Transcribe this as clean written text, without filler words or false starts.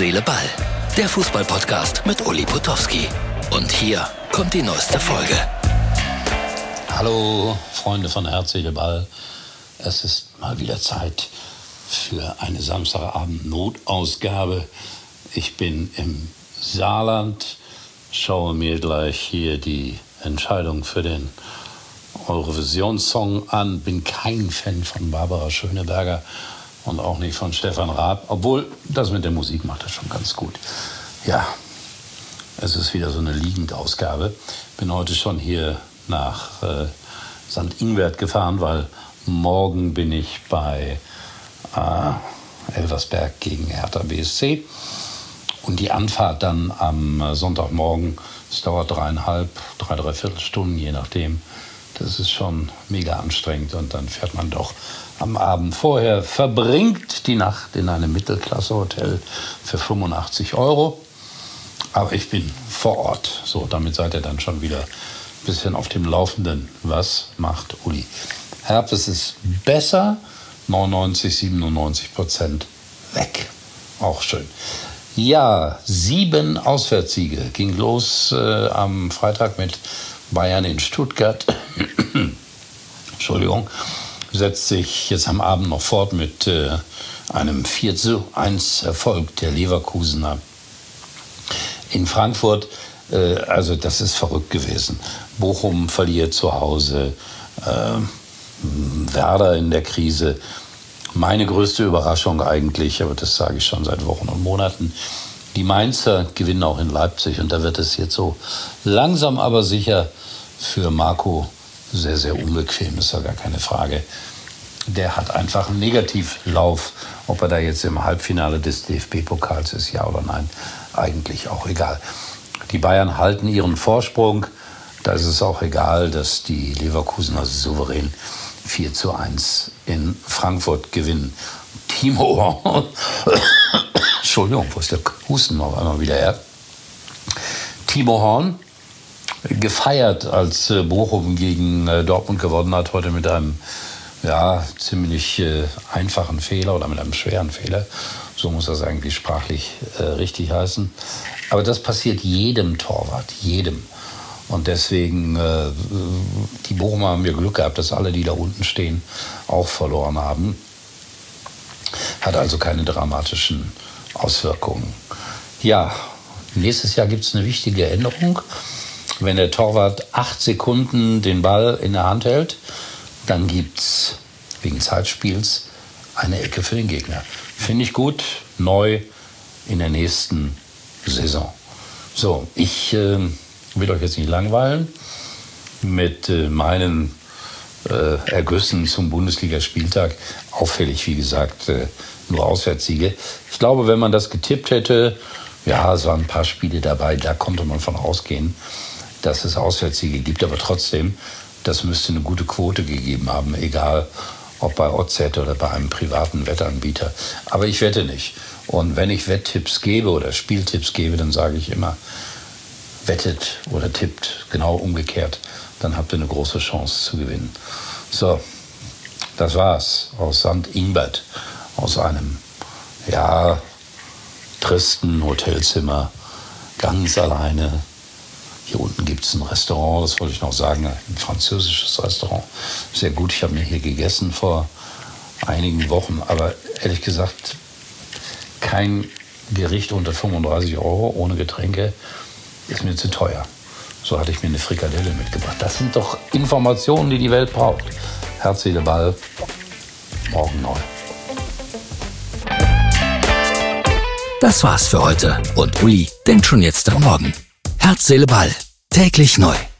Seele, Ball. Der Fußball-Podcast mit Uli Potowski. Und hier kommt die neueste Folge. Hallo Freunde von Herz, Seele, Ball. Es ist mal wieder Zeit für eine Samstagabend-Notausgabe. Ich bin im Saarland, schaue mir gleich hier die Entscheidung für den Eurovisionssong an. Bin kein Fan von Barbara Schöneberger und auch nicht von Stefan Raab, obwohl das mit der Musik macht das schon ganz gut. Ja, es ist wieder so eine Liegendausgabe. Bin heute schon hier nach St. Ingbert gefahren, weil morgen bin ich bei Elversberg gegen Hertha BSC. Und die Anfahrt dann am Sonntagmorgen, es dauert 3,5 Stunden, je nachdem. Das ist schon mega anstrengend. Und dann fährt man doch am Abend vorher, verbringt die Nacht in einem Mittelklasse-Hotel für 85 €. Aber ich bin vor Ort. So, damit seid ihr dann schon wieder ein bisschen auf dem Laufenden. Was macht Uli? Herpes ist besser, 99-97% weg. Auch schön. Ja, 7 Auswärtssiege. Ging los am Freitag mit Bayern in Stuttgart. Entschuldigung. Setzt sich jetzt am Abend noch fort mit einem 4:1 Erfolg der Leverkusener in Frankfurt. Also das ist verrückt gewesen. Bochum verliert zu Hause. Werder in der Krise. Meine größte Überraschung eigentlich, aber das sage ich schon seit Wochen und Monaten, die Mainzer gewinnen auch in Leipzig und da wird es jetzt so langsam aber sicher für Marco sehr, sehr unbequem, ist ja gar keine Frage. Der hat einfach einen Negativlauf, ob er da jetzt im Halbfinale des DFB-Pokals ist, ja oder nein, eigentlich auch egal. Die Bayern halten ihren Vorsprung, da ist es auch egal, dass die Leverkusener souverän 4:1 in Frankfurt gewinnen. Timo Horn, Entschuldigung, wo ist der Husten noch einmal wieder her? Timo Horn, gefeiert, als Bochum gegen Dortmund gewonnen hat, heute mit einem ziemlich einfachen Fehler oder mit einem schweren Fehler. So muss das eigentlich sprachlich richtig heißen. Aber das passiert jedem Torwart, jedem. Und deswegen, die Bochumer haben wir Glück gehabt, dass alle, die da unten stehen, auch verloren haben. Hat also keine dramatischen Auswirkungen. Ja, nächstes Jahr gibt es eine wichtige Änderung. Wenn der Torwart 8 Sekunden den Ball in der Hand hält, dann gibt es wegen Zeitspiels eine Ecke für den Gegner. Finde ich gut, neu in der nächsten Saison. So, ich will euch jetzt nicht langweilen mit meinen Ergüssen zum Bundesligaspieltag. Auffällig, wie gesagt, nur Auswärtssiege. Ich glaube, wenn man das getippt hätte, ja, es waren ein paar Spiele dabei, da konnte man von ausgehen, dass es Auswärtssiege gibt. Aber trotzdem, das müsste eine gute Quote gegeben haben, egal ob bei OZ oder bei einem privaten Wettanbieter. Aber ich wette nicht. Und wenn ich Wetttipps gebe oder Spieltipps gebe, dann sage ich immer, wettet oder tippt genau umgekehrt, dann habt ihr eine große Chance zu gewinnen. So, das war's aus St. Ingbert, aus einem, tristen Hotelzimmer, ganz alleine. Hier unten gibt es ein Restaurant, das wollte ich noch sagen, ein französisches Restaurant. Sehr gut, ich habe mir hier gegessen vor einigen Wochen, aber ehrlich gesagt, kein Gericht unter 35 € ohne Getränke ist mir zu teuer. So hatte ich mir eine Frikadelle mitgebracht. Das sind doch Informationen, die die Welt braucht. Herz, Seele, Ball, morgen neu. Das war's für heute und Uli denkt schon jetzt an morgen. Herz, Seele, Ball. Täglich neu.